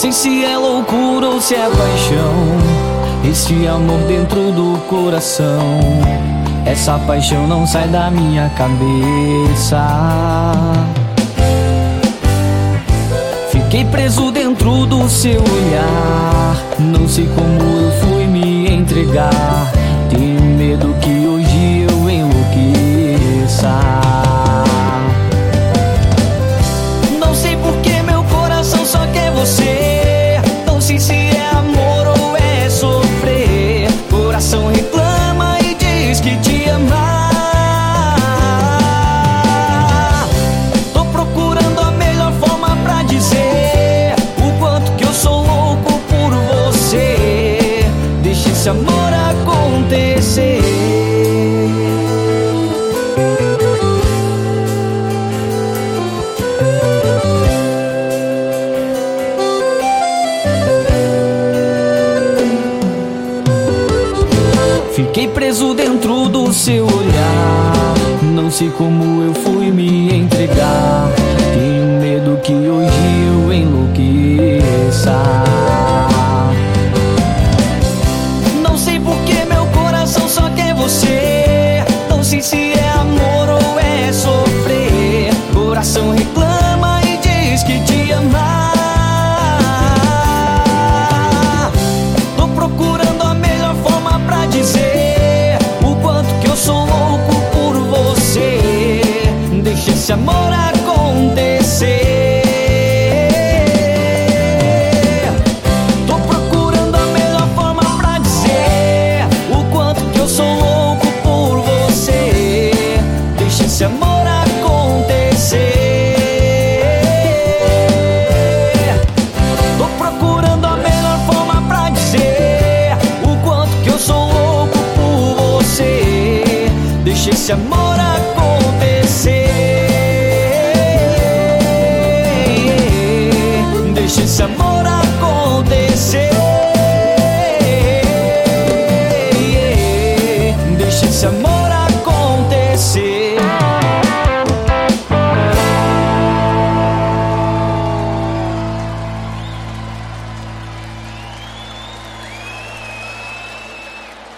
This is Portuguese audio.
sei se é loucura ou se é paixão, esse amor dentro do coração. Essa paixão não sai da minha cabeça. Fiquei preso dentro do seu olhar, não sei como eu fui me entregar. Tenho medo que hoje eu enlouqueça. Não sei porque meu coração só quer você. Não sei se é amor ou é sofrer. Coração reclama e diz que te ama. Tô procurando a melhor forma pra dizer o quanto que eu sou louco por você. Deixa esse amor acontecer. Fiquei preso dentro do seu olhar, não sei como eu fui me entregar. Tenho medo que hoje eu enlouqueça. Não sei porque meu coração só quer você. Não sei se é amor ou é sofrer. Coração reclama e diz que te ama. Tô procurando a melhor forma pra dizer o quanto que eu sou louco por você. Deixa esse amor acontecer. Tô procurando a melhor forma pra dizer o quanto que eu sou louco por você. Deixa esse amor acontecer. Tô procurando a melhor forma pra dizer o quanto que eu sou louco por você. Deixa esse amor acontecer.